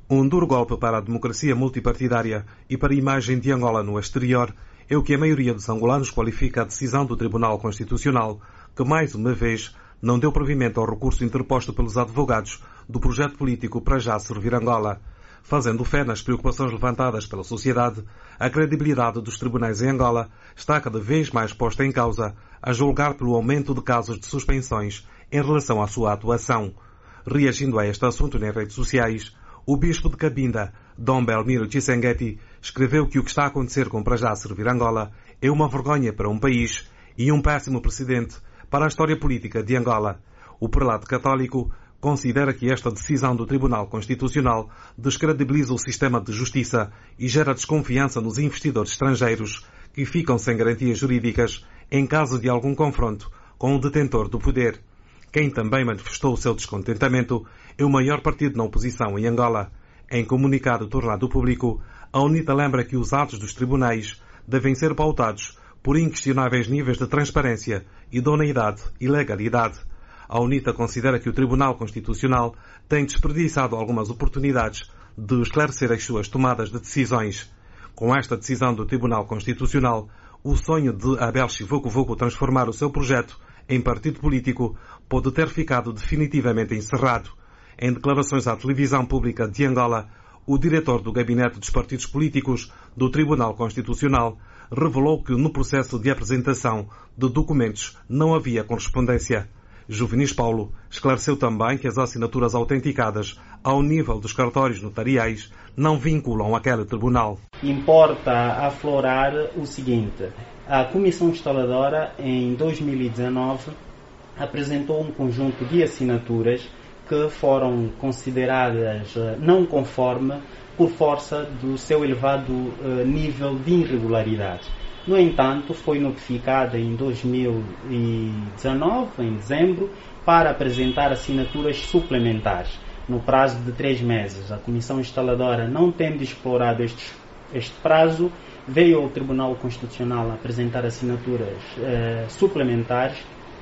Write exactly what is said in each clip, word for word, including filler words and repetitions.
Um duro golpe para a democracia multipartidária e para a imagem de Angola no exterior é o que a maioria dos angolanos qualifica a decisão do Tribunal Constitucional, que mais uma vez não deu provimento ao recurso interposto pelos advogados do projeto político Para Já Servir Angola. Fazendo fé nas preocupações levantadas pela sociedade, a credibilidade dos tribunais em Angola está cada vez mais posta em causa, a julgar pelo aumento de casos de suspensões em relação à sua atuação. Reagindo a este assunto nas redes sociais, o bispo de Cabinda, Dom Belmiro Chisengueti, escreveu que o que está a acontecer com Para Já Servir Angola é uma vergonha para um país e um péssimo precedente para a história política de Angola. O prelado católico considera que esta decisão do Tribunal Constitucional descredibiliza o sistema de justiça e gera desconfiança nos investidores estrangeiros que ficam sem garantias jurídicas em caso de algum confronto com o detentor do poder. Quem também manifestou o seu descontentamento é o maior partido na oposição em Angola. Em comunicado tornado público, a UNITA lembra que os atos dos tribunais devem ser pautados por inquestionáveis níveis de transparência, idoneidade e legalidade. A UNITA considera que o Tribunal Constitucional tem desperdiçado algumas oportunidades de esclarecer as suas tomadas de decisões. Com esta decisão do Tribunal Constitucional, o sonho de Abel Chivuco-Vuco transformar o seu projeto em partido político pode ter ficado definitivamente encerrado. Em declarações à televisão pública de Angola, o diretor do Gabinete dos Partidos Políticos do Tribunal Constitucional revelou que no processo de apresentação de documentos não havia correspondência. Juvenis Paulo esclareceu também que as assinaturas autenticadas ao nível dos cartórios notariais não vinculam aquele tribunal. Importa aflorar o seguinte: a Comissão Instaladora, em dois mil e dezanove, apresentou um conjunto de assinaturas que foram consideradas não conforme por força do seu elevado nível de irregularidade. No entanto, foi notificada em dois mil e dezanove, em dezembro, para apresentar assinaturas suplementares. No prazo de três meses, a Comissão Instaladora, não tendo explorado este, este prazo, veio ao Tribunal Constitucional apresentar assinaturas eh, suplementares,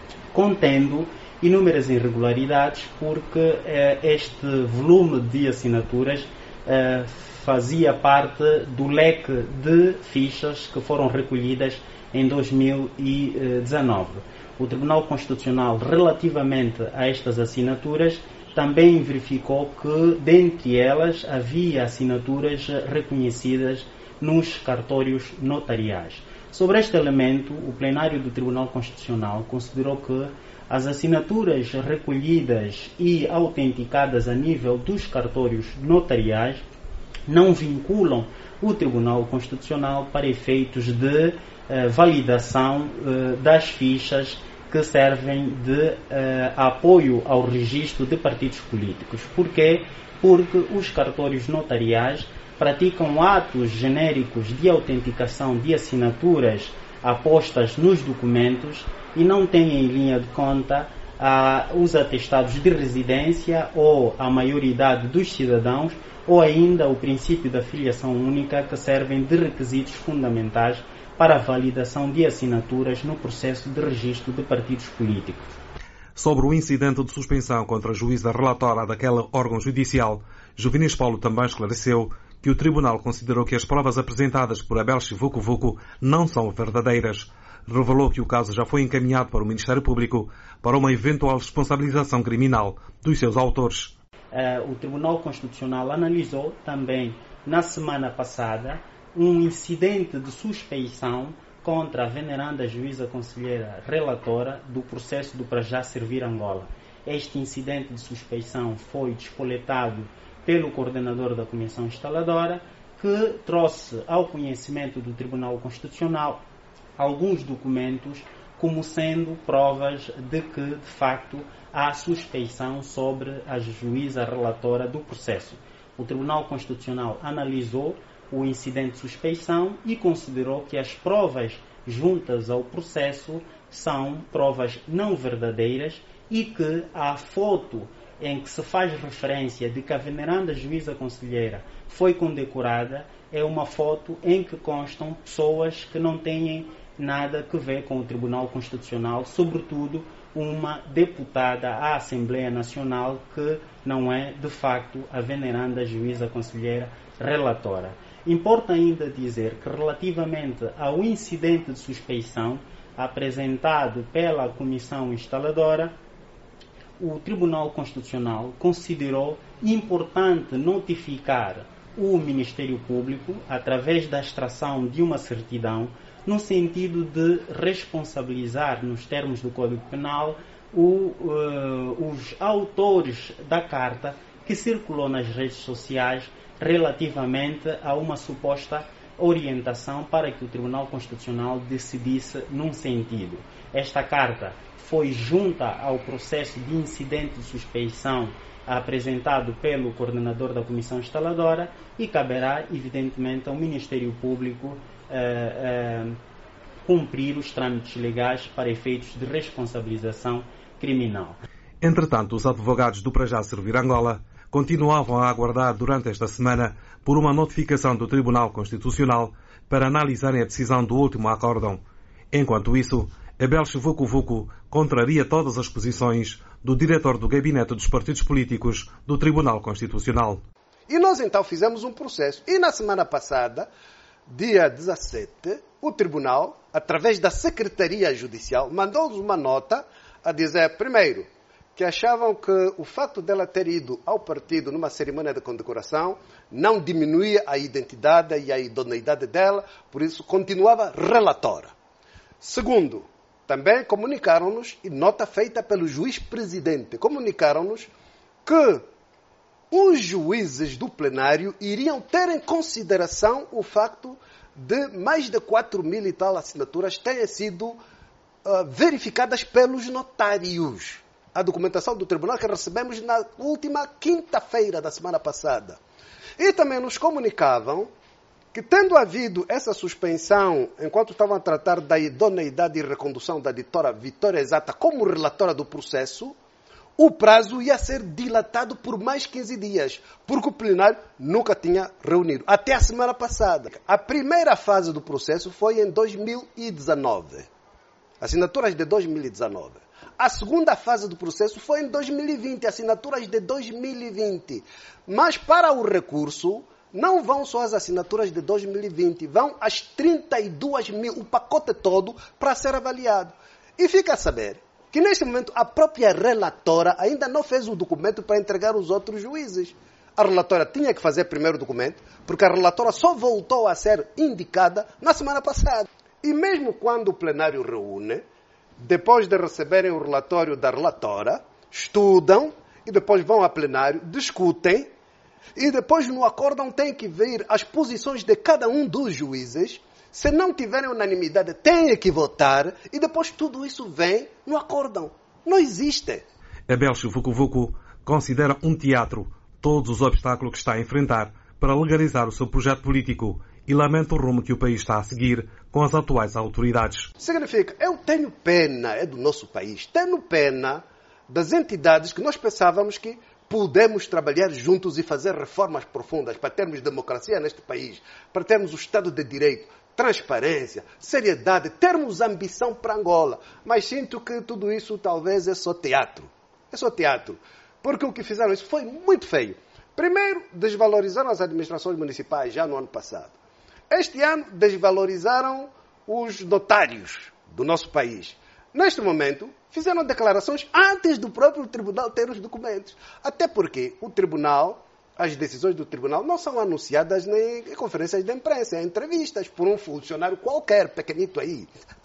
contendo inúmeras irregularidades, porque eh, este volume de assinaturas eh, fazia parte do leque de fichas que foram recolhidas em dois mil e dezanove. O Tribunal Constitucional, relativamente a estas assinaturas, também verificou que, dentre elas, havia assinaturas reconhecidas nos cartórios notariais. Sobre este elemento, o plenário do Tribunal Constitucional considerou que as assinaturas recolhidas e autenticadas a nível dos cartórios notariais não vinculam o Tribunal Constitucional para efeitos de uh, validação uh, das fichas que servem de uh, apoio ao registro de partidos políticos. Por quê? Porque os cartórios notariais praticam atos genéricos de autenticação de assinaturas apostas nos documentos e não têm em linha de conta ah, os atestados de residência ou a maioridade dos cidadãos ou ainda o princípio da filiação única, que servem de requisitos fundamentais para a validação de assinaturas no processo de registro de partidos políticos. Sobre o incidente de suspensão contra a juíza relatora daquele órgão judicial, Juvenis Paulo também esclareceu que o Tribunal considerou que as provas apresentadas por Abel Chivuco-Vuco não são verdadeiras. Revelou que o caso já foi encaminhado para o Ministério Público para uma eventual responsabilização criminal dos seus autores. Uh, o Tribunal Constitucional analisou também, na semana passada, um incidente de suspeição contra a veneranda juíza conselheira relatora do processo do Para Já Servir Angola. Este incidente de suspeição foi despoletado pelo coordenador da Comissão Instaladora, que trouxe ao conhecimento do Tribunal Constitucional alguns documentos como sendo provas de que, de facto, há suspeição sobre a juíza relatora do processo. O Tribunal Constitucional analisou o incidente de suspeição e considerou que as provas juntas ao processo são provas não verdadeiras e que a foto em que se faz referência de que a veneranda juíza conselheira foi condecorada é uma foto em que constam pessoas que não têm nada a ver com o Tribunal Constitucional, sobretudo uma deputada à Assembleia Nacional que não é, de facto, a veneranda juíza conselheira relatora. Importa ainda dizer que, relativamente ao incidente de suspeição apresentado pela Comissão Instaladora, o Tribunal Constitucional considerou importante notificar o Ministério Público através da extração de uma certidão no sentido de responsabilizar, nos termos do Código Penal, o, uh, os autores da carta que circulou nas redes sociais relativamente a uma suposta orientação para que o Tribunal Constitucional decidisse num sentido. Esta carta foi junta ao processo de incidente de suspeição apresentado pelo coordenador da Comissão Instaladora e caberá, evidentemente, ao Ministério Público eh, eh, cumprir os trâmites legais para efeitos de responsabilização criminal. Entretanto, os advogados do Para Já Servir Angola continuavam a aguardar durante esta semana por uma notificação do Tribunal Constitucional para analisarem a decisão do último acórdão. Enquanto isso, Abel Vucu Vucu contraria todas as posições do diretor do Gabinete dos Partidos Políticos do Tribunal Constitucional. E nós então fizemos um processo. E na semana passada, dia dezassete, o Tribunal, através da Secretaria Judicial, mandou-nos uma nota a dizer, primeiro, que achavam que o facto dela ter ido ao partido numa cerimônia de condecoração não diminuía a identidade e a idoneidade dela, por isso continuava relatora. Segundo, também comunicaram-nos, e nota feita pelo juiz-presidente, comunicaram-nos que os juízes do plenário iriam ter em consideração o facto de mais de quatro mil e tal assinaturas terem sido uh, verificadas pelos notários. A documentação do tribunal que recebemos na última quinta-feira da semana passada. E também nos comunicavam que, tendo havido essa suspensão, enquanto estavam a tratar da idoneidade e recondução da doutora Vitória Exata como relatora do processo, o prazo ia ser dilatado por mais quinze dias, porque o plenário nunca tinha reunido. Até a semana passada. A primeira fase do processo foi em dois mil e dezenove. Assinaturas de dois mil e dezenove. A segunda fase do processo foi em dois mil e vinte, assinaturas de dois mil e vinte. Mas para o recurso, não vão só as assinaturas de dois mil e vinte, vão as trinta e duas mil, o pacote todo, para ser avaliado. E fica a saber que neste momento a própria relatora ainda não fez o documento para entregar aos outros juízes. A relatora tinha que fazer primeiro o documento, porque a relatora só voltou a ser indicada na semana passada. E mesmo quando o plenário reúne, depois de receberem o relatório da relatora, estudam e depois vão a plenário, discutem e depois no acórdão têm que ver as posições de cada um dos juízes. Se não tiverem unanimidade, têm que votar e depois tudo isso vem no acórdão. Não existe. Abel Vucu Vucu considera um teatro todos os obstáculos que está a enfrentar para legalizar o seu projeto político e lamenta o rumo que o país está a seguir com as atuais autoridades. Significa, eu tenho pena, é do nosso país, tenho pena das entidades que nós pensávamos que podemos trabalhar juntos e fazer reformas profundas para termos democracia neste país, para termos o Estado de Direito, transparência, seriedade, termos ambição para Angola. Mas sinto que tudo isso talvez é só teatro. É só teatro. Porque o que fizeram isso foi muito feio. Primeiro, desvalorizaram as administrações municipais já no ano passado. Este ano, desvalorizaram os notários do nosso país. Neste momento, fizeram declarações antes do próprio tribunal ter os documentos. Até porque o tribunal, as decisões do tribunal não são anunciadas nem em conferências de imprensa, em entrevistas por um funcionário qualquer, pequenito aí.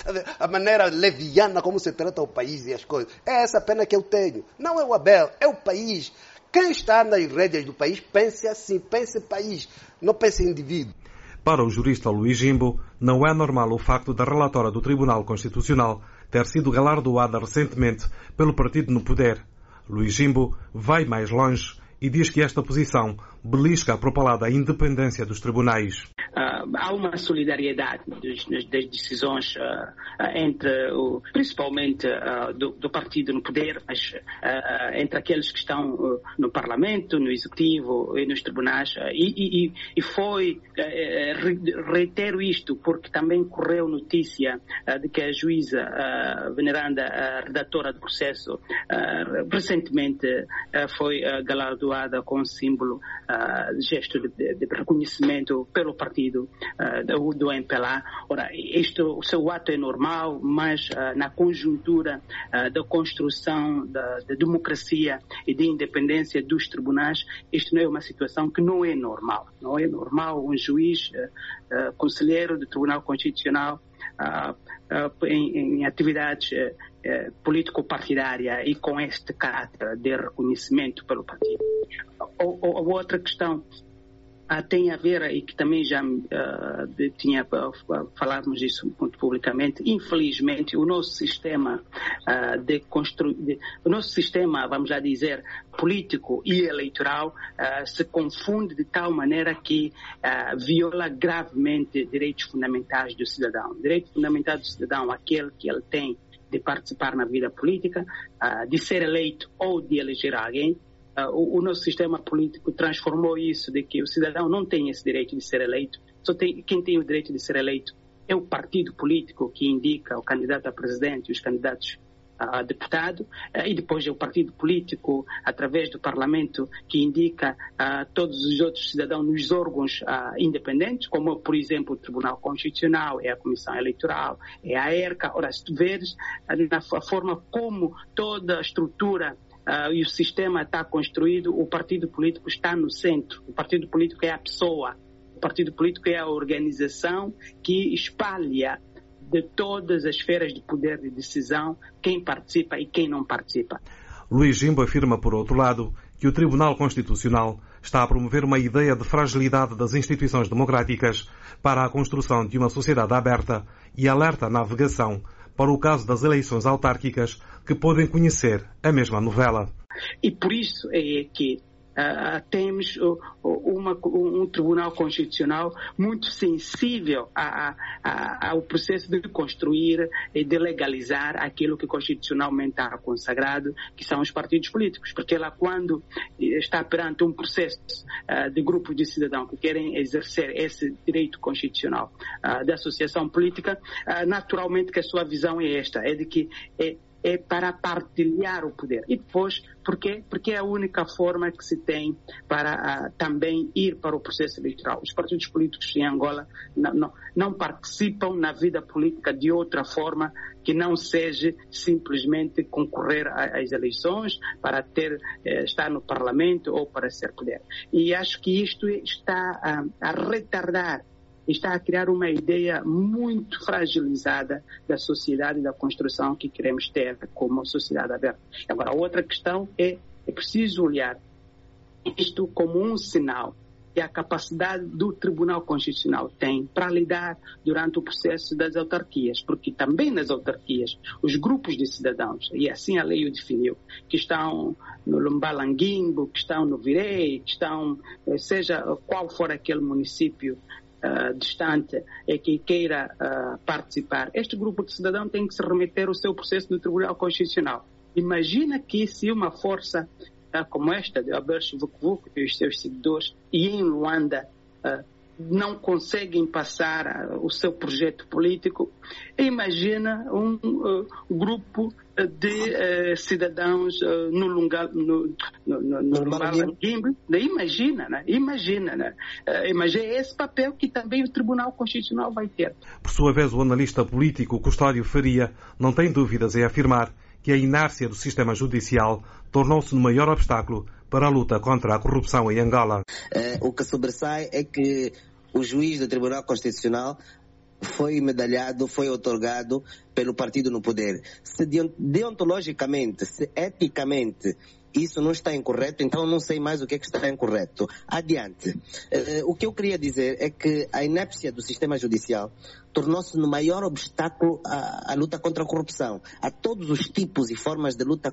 A maneira leviana como se trata o país e as coisas. É essa pena que eu tenho. Não é o Abel, é o país. Quem está nas rédeas do país, pense assim, pense país, não pense indivíduo. Para o jurista Luís Jimbo, não é normal o facto da relatora do Tribunal Constitucional ter sido galardoada recentemente pelo partido no poder. Luís Jimbo vai mais longe e diz que esta posição belisca a propalada independência dos tribunais. Uh, há uma solidariedade das, das decisões uh, uh, entre, o, principalmente uh, do, do partido no poder, mas uh, entre aqueles que estão uh, no Parlamento, no Executivo e nos tribunais. Uh, e, e, e foi, uh, reitero isto, porque também correu notícia uh, de que a juíza uh, veneranda, uh, redatora do processo, uh, recentemente uh, foi uh, galardoada com um símbolo, uh, gesto de, de, de reconhecimento pelo partido Uh, do, do M P L A. Ora, isto, o seu ato é normal, mas uh, na conjuntura uh, da construção da, da democracia e de independência dos tribunais, isto não é uma situação que não é normal. Não é normal um juiz, uh, uh, conselheiro do Tribunal Constitucional, uh, uh, em, em atividades uh, uh, político-partidária e com este caráter de reconhecimento pelo partido. Ou, ou, ou outra questão Uh, tem a ver, e que também já uh, de, tinha uh, falamos disso muito publicamente, infelizmente o nosso sistema uh, de constru... de, o nosso sistema, vamos já dizer, político e eleitoral uh, se confunde de tal maneira que uh, viola gravemente direitos fundamentais do cidadão. Direito fundamental do cidadão, aquele que ele tem de participar na vida política, uh, de ser eleito ou de eleger alguém. Uh, o, o nosso sistema político transformou isso, de que o cidadão não tem esse direito de ser eleito. Só tem, quem tem o direito de ser eleito é o partido político que indica o candidato a presidente e os candidatos a deputado, uh, e depois é o partido político, através do Parlamento, que indica uh, todos os outros cidadãos nos órgãos uh, independentes, como, por exemplo, o Tribunal Constitucional, é a Comissão Eleitoral, é a ERCA. Ora, se tu veres uh, na a forma como toda a estrutura Uh, e o sistema está construído, o partido político está no centro. O partido político é a pessoa. O partido político é a organização que espalha de todas as esferas de poder de decisão quem participa e quem não participa. Luís Jimbo afirma, por outro lado, que o Tribunal Constitucional está a promover uma ideia de fragilidade das instituições democráticas para a construção de uma sociedade aberta e alerta a navegação para o caso das eleições autárquicas, que podem conhecer a mesma novela. E por isso é que uh, temos uh, uma, um Tribunal Constitucional muito sensível a, a, ao processo de construir e de legalizar aquilo que constitucionalmente está consagrado, que são os partidos políticos, porque ela, quando está perante um processo uh, de grupos de cidadãos que querem exercer esse direito constitucional uh, da associação política, uh, naturalmente que a sua visão é esta, é de que é é para partilhar o poder. E depois, por quê? Porque é a única forma que se tem para uh, também ir para o processo eleitoral. Os partidos políticos em Angola não, não, não participam na vida política de outra forma que não seja simplesmente concorrer às eleições para ter, eh, estar no Parlamento ou para ser poder. E acho que isto está uh, a retardar, está a criar uma ideia muito fragilizada da sociedade e da construção que queremos ter como sociedade aberta. Agora, a outra questão é, é preciso olhar isto como um sinal que a capacidade do Tribunal Constitucional tem para lidar durante o processo das autarquias, porque também nas autarquias os grupos de cidadãos, e assim a lei o definiu, que estão no Lumbalanguimbo, que estão no Virei, que estão, seja qual for aquele município Uh, distante é que queira uh, participar, este grupo de cidadão tem que se remeter ao seu processo do Tribunal Constitucional. Imagina que se uma força uh, como esta, de Albert Vukvuk e os seus seguidores, e em Luanda uh, não conseguem passar uh, o seu projeto político, imagina um uh, grupo de uh, cidadãos uh, no Lunga, no, no, no, no Lumbalanguimbo, imagina, né? Imagina, né? Uh, imagina esse papel que também o Tribunal Constitucional vai ter. Por sua vez, o analista político Custódio Faria não tem dúvidas em afirmar que a inércia do sistema judicial tornou-se no maior obstáculo para a luta contra a corrupção em Angola. Uh, o que sobressai é que o juiz do Tribunal Constitucional foi medalhado, foi otorgado pelo partido no poder. Se deontologicamente, se eticamente isso não está incorreto, então não sei mais o que é que está incorreto. Adiante. Uh, o que eu queria dizer é que a inépcia do sistema judicial tornou-se no maior obstáculo à, à luta contra a corrupção, a todos os tipos e formas de luta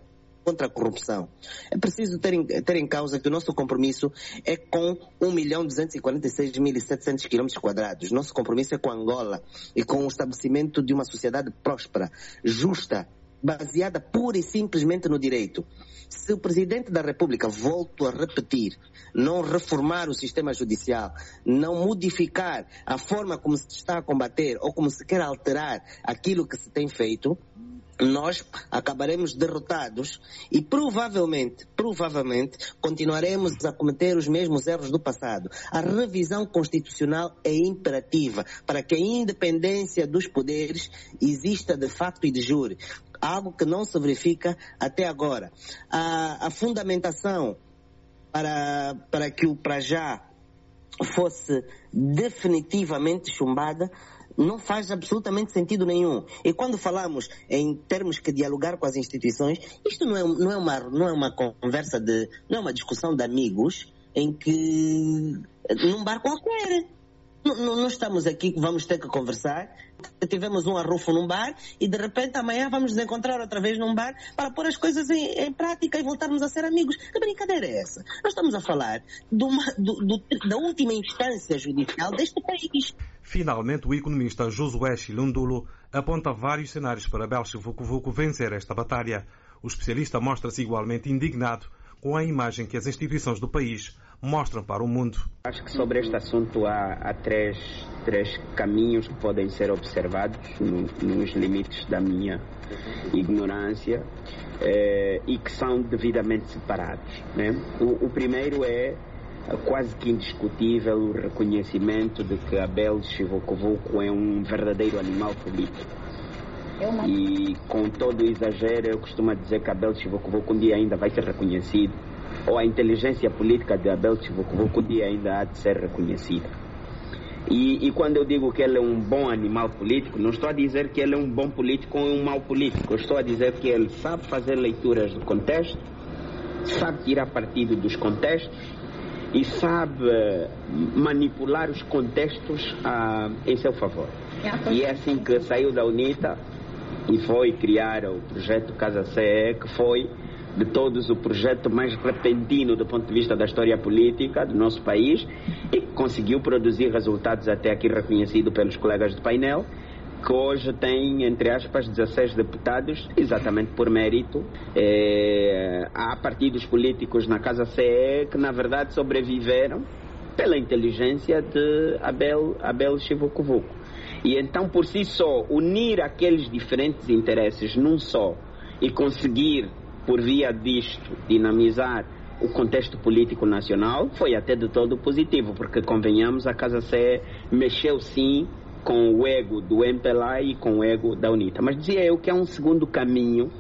contra a corrupção. É preciso ter em, ter em causa que o nosso compromisso é com um milhão duzentos e quarenta e seis mil e setecentos quilômetros quadrados. Nosso compromisso é com Angola e com o estabelecimento de uma sociedade próspera, justa, baseada pura e simplesmente no direito. Se o Presidente da República, volto a repetir, não reformar o sistema judicial, não modificar a forma como se está a combater ou como se quer alterar aquilo que se tem feito, nós acabaremos derrotados e provavelmente, provavelmente, continuaremos a cometer os mesmos erros do passado. A revisão constitucional é imperativa para que a independência dos poderes exista de facto e de jure. Algo que não se verifica até agora. A, a fundamentação para, para que o para já fosse definitivamente chumbada não faz absolutamente sentido nenhum. E quando falamos em termos que dialogar com as instituições, isto não é, não é, uma, não é uma conversa de, não é uma discussão de amigos em que, num bar qualquer. Não, não, não estamos aqui que vamos ter que conversar. Tivemos um arrufo num bar e de repente amanhã vamos nos encontrar outra vez num bar para pôr as coisas em, em prática e voltarmos a ser amigos. Que brincadeira é essa? Nós estamos a falar de uma, do, do, da última instância judicial deste país. Finalmente, o economista Josué Chilundulo aponta vários cenários para Belchi Vucu-Vucu vencer esta batalha. O especialista mostra-se igualmente indignado com a imagem que as instituições do país mostram para o mundo. Acho que sobre este assunto há, há três, três caminhos que podem ser observados no, nos limites da minha ignorância eh, e que são devidamente separados, né? O, o primeiro é quase que indiscutível o reconhecimento de que Belchi Vucu-Vucu é um verdadeiro animal político. E com todo o exagero eu costumo dizer que Belchi Vucu-Vucu um dia ainda vai ser reconhecido, ou a inteligência política de Belchi Vucu-Vucu um dia ainda há de ser reconhecida. E, e quando eu digo que ele é um bom animal político, não estou a dizer que ele é um bom político ou um mau político. Eu estou a dizer que ele sabe fazer leituras do contexto, sabe tirar partido dos contextos e sabe manipular os contextos ah, em seu favor. E é assim que saiu da UNITA e foi criar o projeto Casa C E, que foi de todos o projeto mais repentino do ponto de vista da história política do nosso país e conseguiu produzir resultados até aqui reconhecidos pelos colegas do painel, que hoje tem, entre aspas, dezesseis deputados, exatamente por mérito. É, há partidos políticos na Casa C E que, na verdade, sobreviveram pela inteligência de Abel, Belchi Vucu-Vucu. E então, por si só, unir aqueles diferentes interesses num só e conseguir, por via disto, dinamizar o contexto político nacional, foi até de todo positivo, porque, convenhamos, a Casa C E mexeu sim com o ego do M P L A e com o ego da UNITA. Mas dizia eu que há um segundo caminho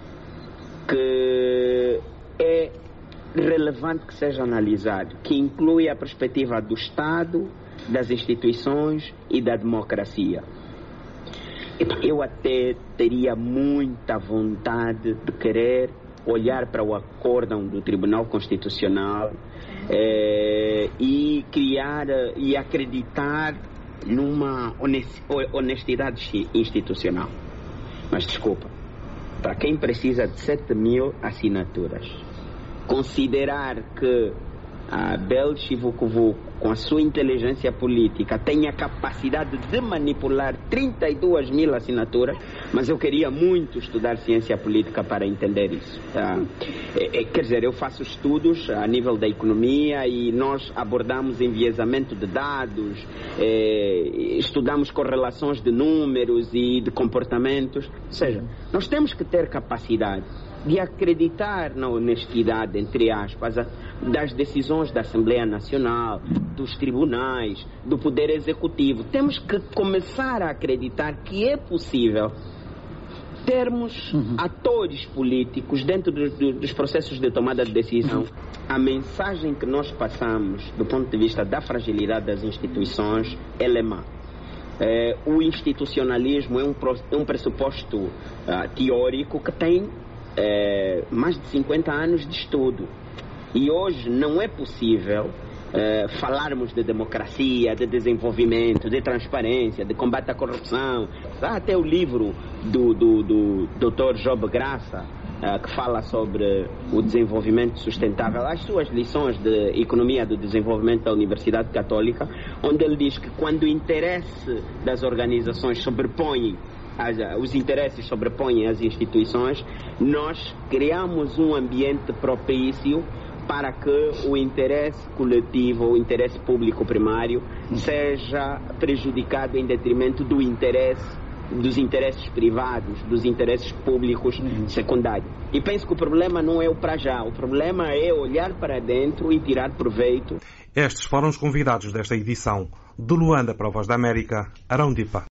que é relevante que seja analisado, que inclui a perspectiva do Estado, das instituições e da democracia. Eu até teria muita vontade de querer olhar para o acórdão do Tribunal Constitucional eh, e criar e acreditar numa honestidade institucional. Mas desculpa, para quem precisa de sete mil assinaturas, considerar que a Belchi Vucu-Vucu, com a sua inteligência política, tem a capacidade de manipular trinta e duas mil assinaturas, mas eu queria muito estudar ciência política para entender isso. Ah, é, é, quer dizer, eu faço estudos a nível da economia e nós abordamos enviesamento de dados, é, estudamos correlações de números e de comportamentos. Ou seja, nós temos que ter capacidade de acreditar na honestidade, entre aspas, das decisões da Assembleia Nacional, dos tribunais, do Poder Executivo. Temos que começar a acreditar que é possível termos uhum. atores políticos dentro do, do, dos processos de tomada de decisão. Uhum. A mensagem que nós passamos do ponto de vista da fragilidade das instituições é má. É, o institucionalismo é um, é um pressuposto uh, teórico que tem É, mais de cinquenta anos de estudo. E hoje não é possível é, falarmos de democracia, de desenvolvimento, de transparência, de combate à corrupção. Há até o livro do, do, do doutor Job Graça, uh, que fala sobre o desenvolvimento sustentável, as suas lições de economia do desenvolvimento da Universidade Católica, onde ele diz que quando o interesse das organizações sobrepõe As, os interesses sobrepõem as instituições, nós criamos um ambiente propício para que o interesse coletivo, o interesse público primário, seja prejudicado em detrimento do interesse, dos interesses privados, dos interesses públicos secundários. E penso que o problema não é o para já, o problema é olhar para dentro e tirar proveito. Estes foram os convidados desta edição. De Luanda para a Voz da América, Arão Dipa.